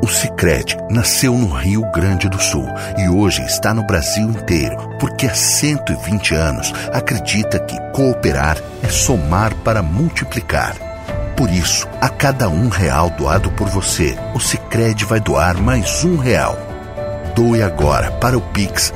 Sicredi nasceu no Rio Grande do Sul e hoje está no Brasil inteiro, porque há 120 anos acredita que cooperar é somar para multiplicar. Por isso, a cada R$1 doado por você, o Sicredi vai doar mais R$1. Doe agora para o Pix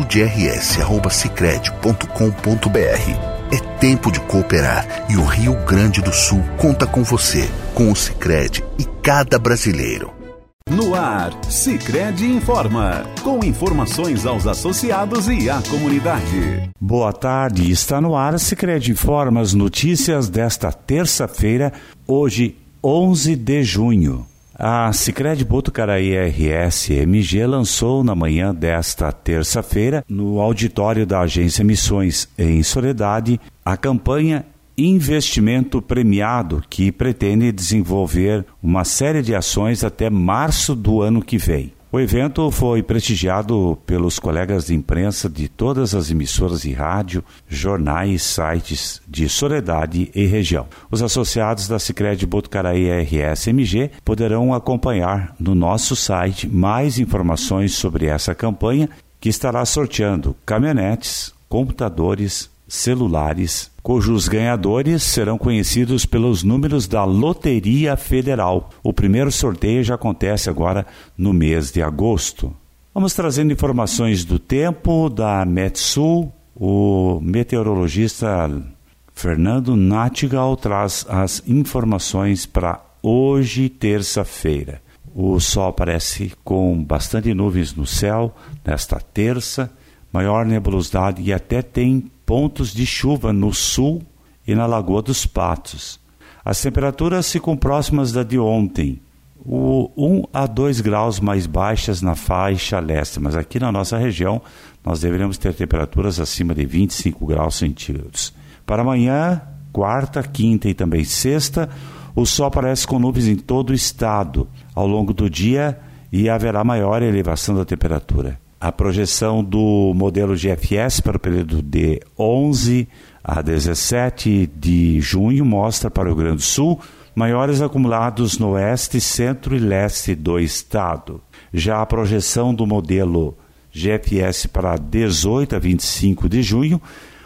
ajuders@sicredi.com.br. É tempo de cooperar e o Rio Grande do Sul conta com você, com o Sicredi e cada brasileiro. No ar, Sicredi informa, com informações aos associados e à comunidade. Boa tarde, está no ar Sicredi informa, as notícias desta terça-feira, hoje 11 de junho. A Sicredi Botucaraí RS-MG lançou na manhã desta terça-feira, no auditório da Agência Missões em Soledade, a campanha Investimento Premiado, que pretende desenvolver uma série de ações até março do ano que vem. O evento foi prestigiado pelos colegas de imprensa de todas as emissoras de rádio, jornais e sites de Soledade e região. Os associados da Sicredi Botucaraí RS-MG poderão acompanhar no nosso site mais informações sobre essa campanha, que estará sorteando caminhonetes, computadores, celulares, cujos ganhadores serão conhecidos pelos números da Loteria Federal. O primeiro sorteio já acontece agora no mês de agosto. Vamos trazendo informações do tempo da Metsul. O meteorologista Fernando Natigal traz as informações para hoje, terça-feira. O sol aparece com bastante nuvens no céu nesta terça, maior nebulosidade e até tem pontos de chuva no sul e na Lagoa dos Patos. As temperaturas ficam próximas da de ontem, 1 a 2 graus mais baixas na faixa leste, mas aqui na nossa região nós deveremos ter temperaturas acima de 25 graus centígrados. Para amanhã, quarta, quinta e também sexta, o sol aparece com nuvens em todo o estado ao longo do dia e haverá maior elevação da temperatura. A projeção do modelo GFS para o período de 11 a 17 de junho mostra para o Rio Grande do Sul maiores acumulados no oeste, centro e leste do estado. Já a projeção do modelo GFS para 18 a 25 de junho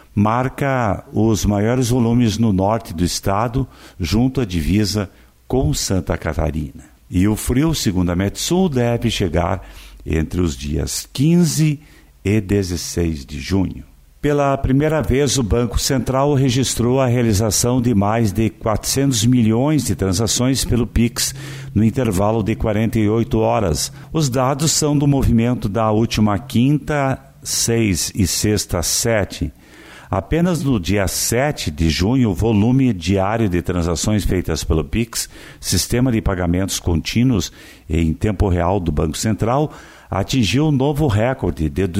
marca os maiores volumes no norte do estado, junto à divisa com Santa Catarina. E o frio, segundo a Metsul, deve chegar entre os dias 15 e 16 de junho. Pela primeira vez, o Banco Central registrou a realização de mais de 400 milhões de transações pelo Pix no intervalo de 48 horas. Os dados são do movimento da última quinta, 6 e sexta, 7. Apenas no dia 7 de junho, o volume diário de transações feitas pelo Pix, sistema de pagamentos contínuos em tempo real do Banco Central, atingiu um novo recorde de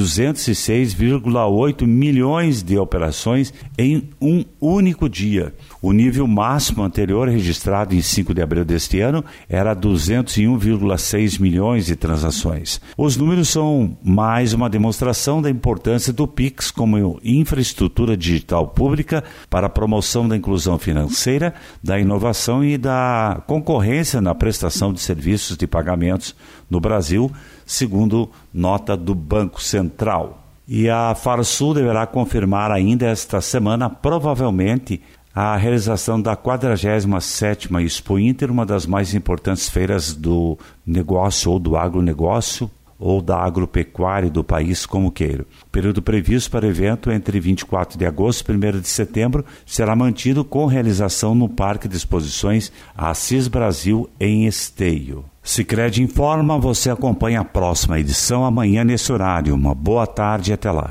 206,8 milhões de operações em um único dia. O nível máximo anterior, registrado em 5 de abril deste ano, era 201,6 milhões de transações. Os números são mais uma demonstração da importância do Pix como infraestrutura digital pública para a promoção da inclusão financeira, da inovação e da concorrência na prestação de serviços de pagamentos no Brasil, segundo nota do Banco Central. E a Farsul deverá confirmar ainda esta semana, provavelmente, a realização da 47ª Expo Inter, uma das mais importantes feiras do negócio ou do agronegócio ou da agropecuária do país, como queira. O período previsto para o evento entre 24 de agosto e 1º de setembro será mantido com realização no Parque de Exposições Assis Brasil, em Esteio. Sicredi informa, você acompanha a próxima edição amanhã nesse horário. Uma boa tarde e até lá.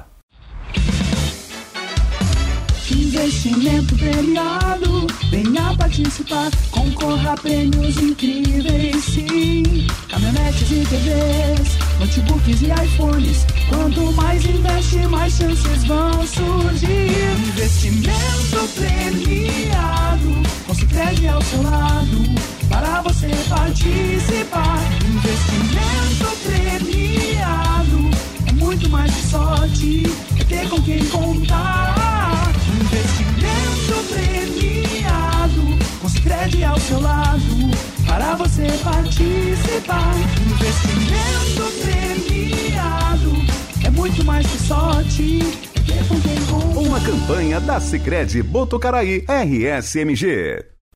Investimento premiado, venha participar, concorra a prêmios incríveis, sim. Caminhonetes e TVs, notebooks e iPhones, quanto mais investe, mais chances vão surgir. Investimento premiado, com Sicredi ao seu lado, para você participar. Investimento premiado, é muito mais que sorte, é ter com quem contar. Investimento premiado, com Sicredi ao seu lado, para você participar. mais que sorte. Uma campanha da Sicredi Botucaraí RSMG.